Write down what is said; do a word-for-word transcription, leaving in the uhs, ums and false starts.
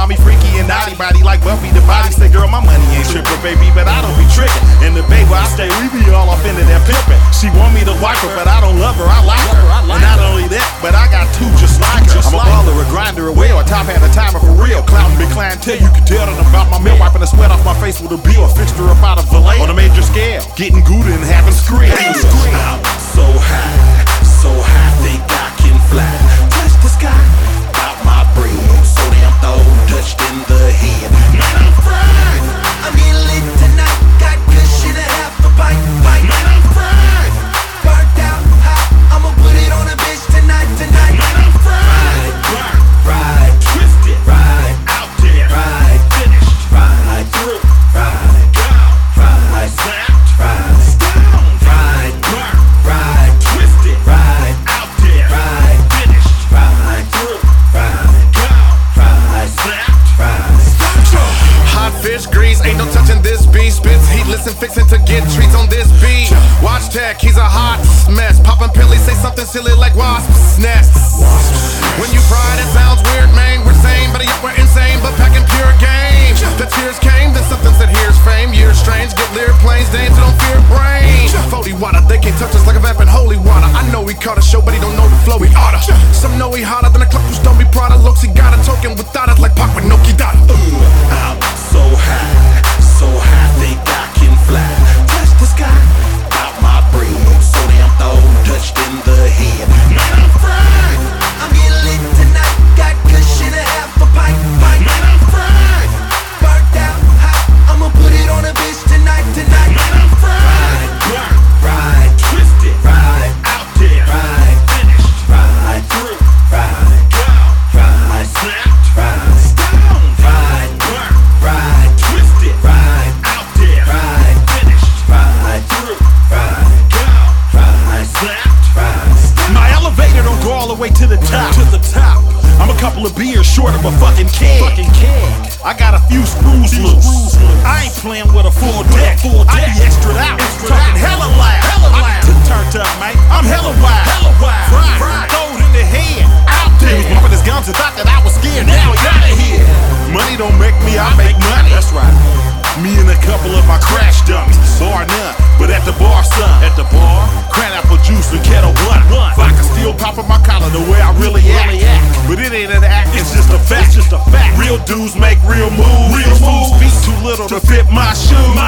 call me freaky and naughty body like Buffy the Body. Say, girl, my money ain't trippin', baby, but I don't be trickin'. And the baby, I stay, we be all off into that pimpin'. She want me to wipe her, but I don't love her, I like her. And not only that, but I got two just like her. I'm a baller, a grinder, a whale, a top hand, a timer for real. Cloutin' big clientele, you can tell them about my meal. Wiping the sweat off my face with a bill, a fixture up out of Valet. On a major scale, getting good and having scream. I'm so high, so high, think I can fly. Touch the sky, out my brain, so damn throw, touched in the head. Man, I'm fried, I'm getting lit tonight. Got good shit, a half a bite, bite. Man, I'm fried, burnt out hot, I'ma put it on a bitch tonight, tonight. Man, I'm fried, burnt, fried, twisted, fried, out there, fried, finished, fried, through, fried, gone, fried, snapped, fried, stoned, fried, burnt, fried, twisted, fried, out there, fried, finished, fried, through, fried, gone, fried, snapped, fried, stoned. Hot fish grease, ain't no touching this beast. Spits heat, listen, fixin' to get treats on this beat. Watch Tech, he's a hot mess. Poppin' pillies, say something silly like wasps' nests. When you pride, it sounds weird, man. We're sane, but yet we're insane, but packing pure game. The tears came, then something said here's fame. Years strange, get leered planes, dames, so don't fear brain. forty water, they can't touch us like a vamp in holy water. I know he caught a show, but he don't know the flow, he oughta. Some know he hotter than a clock who's don't be proud of looks. He got a token without us like Pac with no Kidada. I'm so high, so high, think I can fly. Touch the sky, out my brain, so damn throw, touched in the head. Man, I'm fried, I'm getting lit tonight. Got good shit, a half a pint, pint. Man, I'm fried, burnt out hot, I'ma put it on a bitch tonight, tonight. Man, I'm fried, burnt, fried, twisted, fried, out there, fried, finished, fried, through, fried, gone, fried, snapped, fried, stoned, fried, burnt, fried, twisted, fried, out there, fried, finished, fried, through, fried, gone, fried, snapped, fried, stoned. My elevator don't go all the way to the top. To the top. I'm a couple of beers short of a fucking keg. Fucking keg. I got a few screws loose. I ain't playing with a full deck. Full deck. I be extra out. Talking hella loud. Hella loud. I be turned up, mate. I'm hella wild. Hella wild. Fried. Fried. Throwed in the head. Out there. He was bumping his gums and thought that I was scared. Now he outta here. Money don't make me, I make money. That's right. Me and a couple of my crash dummies. Bar none, but at the bar, son. At the bar, cran apple juice and kettle one. Vodka still popping my collar the way I really act. But it ain't an act, it's just a fact. It's just a fact. Real dudes make real moves. Real moves. Feet too little to fit my shoes.